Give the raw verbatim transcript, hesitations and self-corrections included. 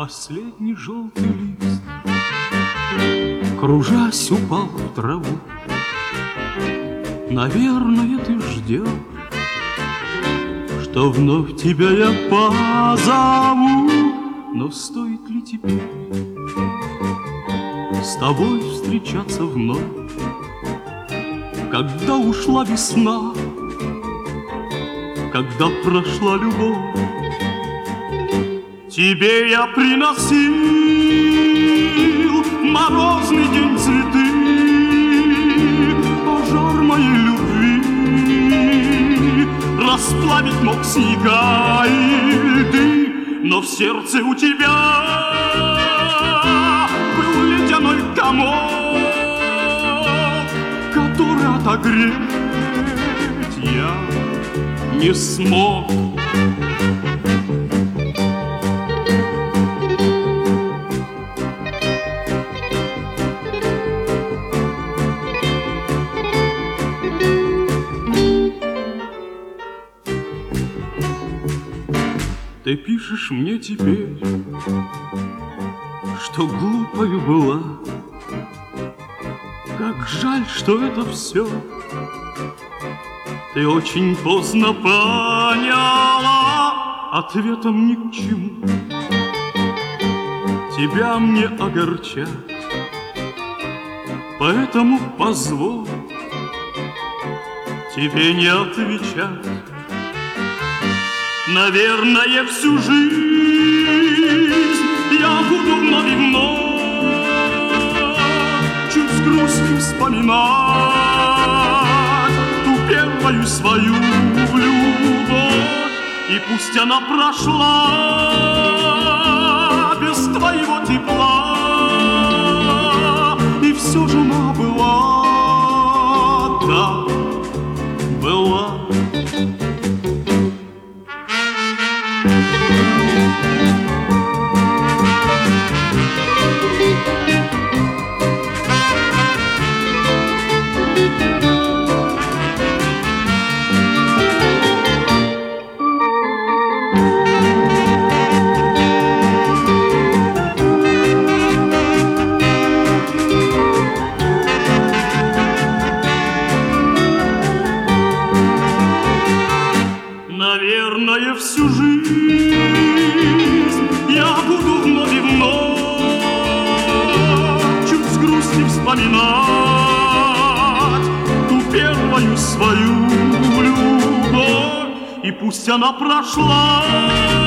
последний желтый лист, кружась, упал в траву. Наверное, ты ждешь, что вновь тебя я позову. Но стоит ли теперь с тобой встречаться вновь, когда ушла весна, когда прошла любовь? Тебе я приносил морозный день цветы, пожар моей любви расплавить мог снега и льды. Но в сердце у тебя был ледяной комок, который отогреть я не смог. Ты пишешь мне теперь, что глупою была. Как жаль, что это все ты очень поздно поняла. Ответом ни к чему тебя мне огорчать, поэтому позволь тебе не отвечать. Наверное, всю жизнь я буду вновь и вновь чуть с грустью вспоминать ту первую свою любовь. И пусть она прошла без твоего тепла, и все же она была, да, была. Наверное, всю жизнь я буду вновь и вновь чуть с грустью вспоминать ту первую свою любовь. И пусть она прошла